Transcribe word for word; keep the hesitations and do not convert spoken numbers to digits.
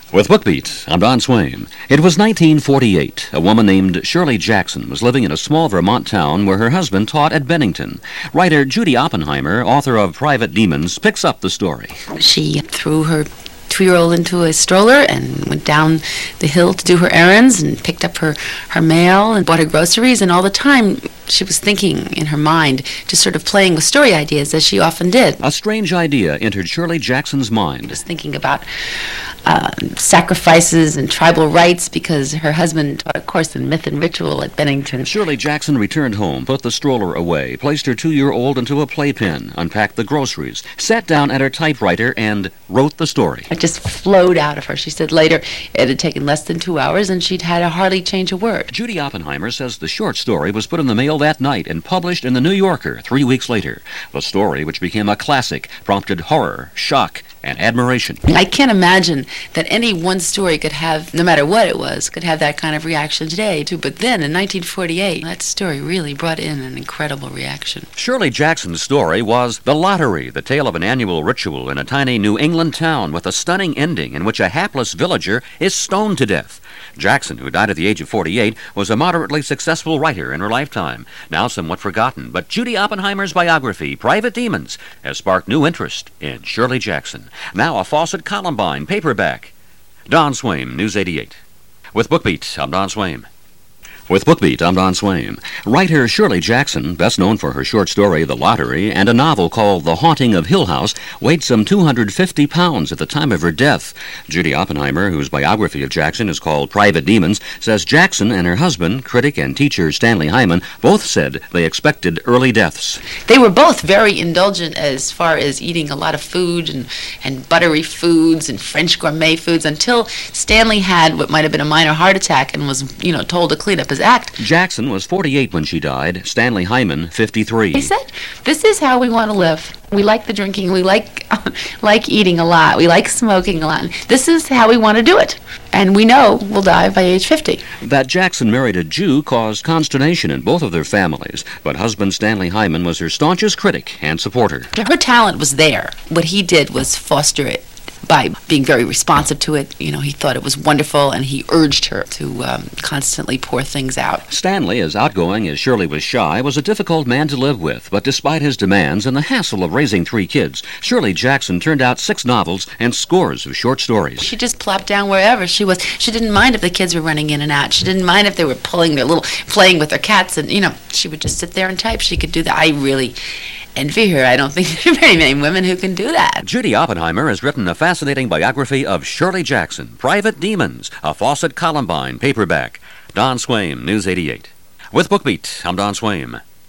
With BookBeat, I'm Don Swain. It was nineteen forty-eight. A woman named Shirley Jackson was living in a small Vermont town where her husband taught at Bennington. Writer Judy Oppenheimer, author of Private Demons, picks up the story. She threw her two-year-old into a stroller and went down the hill to do her errands and picked up her, her mail and bought her groceries, and all the time she was thinking in her mind, just sort of playing with story ideas, as she often did. A strange idea entered Shirley Jackson's mind. Just thinking about uh, sacrifices and tribal rites, because her husband taught a course in myth and ritual at Bennington. Shirley Jackson returned home, put the stroller away, placed her two-year-old into a playpen, unpacked the groceries, sat down at her typewriter, and wrote the story. It just flowed out of her. She said later it had taken less than two hours and she'd had to hardly change a word. Judy Oppenheimer says the short story was put in the mail that night and published in the New Yorker three weeks later. The story, which became a classic, prompted horror, shock, and admiration. I can't imagine that any one story could have, no matter what it was, could have that kind of reaction today, too. But then, in nineteen forty-eight, that story really brought in an incredible reaction. Shirley Jackson's story was The Lottery, the tale of an annual ritual in a tiny New England town with a stunning ending in which a hapless villager is stoned to death. Jackson, who died at the age of forty-eight, was a moderately successful writer in her lifetime, now somewhat forgotten. But Judy Oppenheimer's biography, Private Demons, has sparked new interest in Shirley Jackson. Now a Fawcett Columbine paperback. Don Swain, News eighty-eight. With BookBeat, I'm Don Swain. With BookBeat, I'm Don Swain. Writer Shirley Jackson, best known for her short story The Lottery and a novel called The Haunting of Hill House, weighed some two hundred fifty pounds at the time of her death. Judy Oppenheimer, whose biography of Jackson is called Private Demons, says Jackson and her husband, critic and teacher Stanley Hyman, both said they expected early deaths. They were both very indulgent as far as eating a lot of food and, and buttery foods and French gourmet foods, until Stanley had what might have been a minor heart attack and was, you know, told to clean up his act. Jackson was forty-eight when she died. Stanley Hyman, fifty-three. He said, "This is how we want to live. We like the drinking. We like like eating a lot. We like smoking a lot. This is how we want to do it. And we know we'll die by age fifty." That Jackson married a Jew caused consternation in both of their families, but husband Stanley Hyman was her staunchest critic and supporter. Her talent was there. What he did was foster it by being very responsive to it. You know, he thought it was wonderful, and he urged her to um, constantly pour things out. Stanley, as outgoing as Shirley was shy, was a difficult man to live with, but despite his demands and the hassle of raising three kids, Shirley Jackson turned out six novels and scores of short stories. She just plopped down wherever she was. She didn't mind if the kids were running in and out. She didn't mind if they were pulling their little, playing with their cats, and, you know, she would just sit there and type. She could do that. I really envy her. I don't think there are very many women who can do that. Judy Oppenheimer has written a fascinating biography of Shirley Jackson, Private Demons, a Fawcett Columbine paperback. Don Swain, News eighty-eight. With BookBeat, I'm Don Swain.